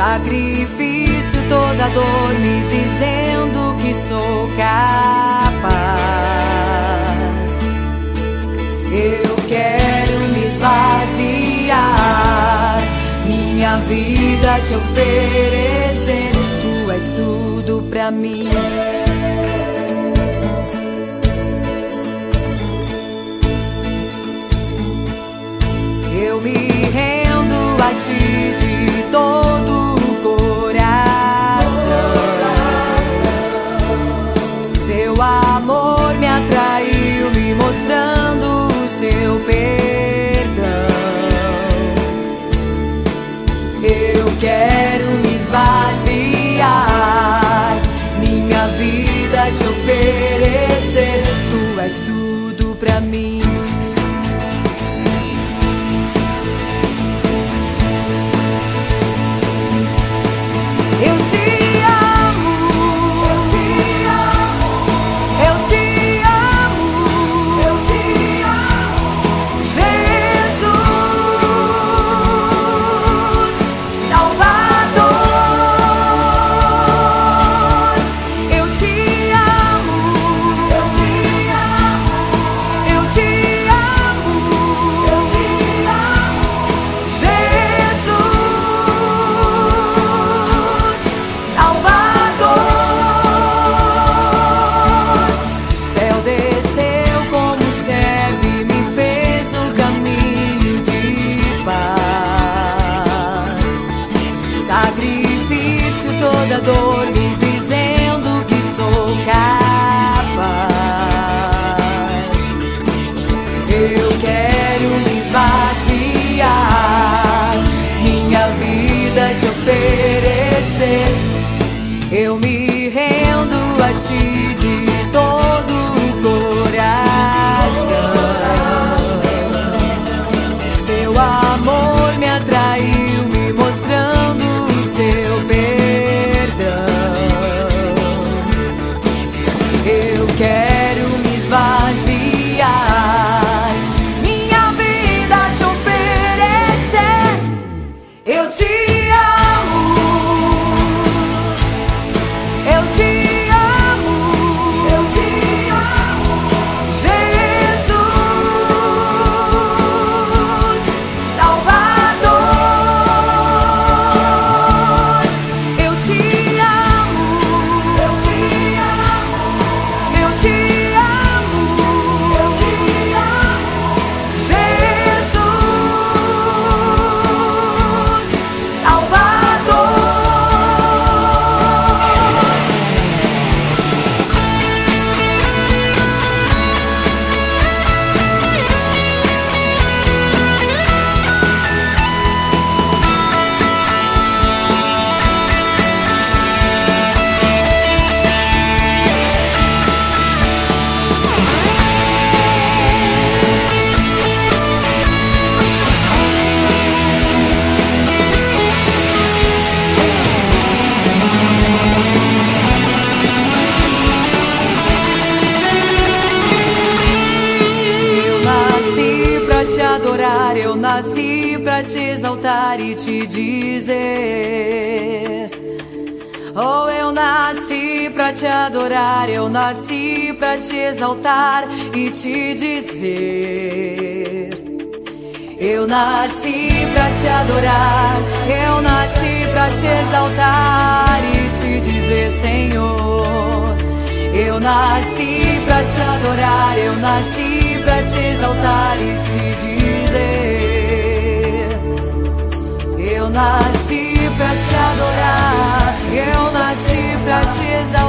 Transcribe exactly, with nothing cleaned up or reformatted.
sacrifício, toda dor me dizendo que sou capaz. Eu quero me esvaziar, minha vida te oferecer. Tu és tudo pra mim. Eu me rendo a ti de todo o coração. Seu amor me atraiu, me mostrando o seu perdão. Eu quero me esvaziar, minha vida te oferecer. Tu és tudo pra mim. Eu te amo, eu te amo, eu te amo, eu te amo, Jesus, Salvador. Eu te amo, eu te amo, eu te amo, eu te amo, Jesus, Salvador. O céu desceu como servo e me fez um caminho de paz. Sacrifício, toda dor me dizendo que sou capaz. Eu quero me esvaziar, minha vida te oferecer. Eu me rendo a ti de todo o coração. Seu amor me atraiu, me mostrando o seu perdão. Eu quero me esvaziar, minha vida te oferecer. Eu te amo, eu te amo, eu te amo, Jesus, Salvador. Eu te amo, eu te amo, eu te amo, eu te amo, Jesus, Salvador. Eu nasci pra te adorar, eu nasci pra te exaltar e te dizer: oh, eu nasci pra te adorar, eu nasci pra te exaltar e te dizer. Eu nasci pra te adorar, eu nasci pra te exaltar e te dizer, Senhor. Eu nasci pra te adorar, eu nasci pra te exaltar e te dizer. Eu nasci pra te adorar, eu nasci pra te exaltar.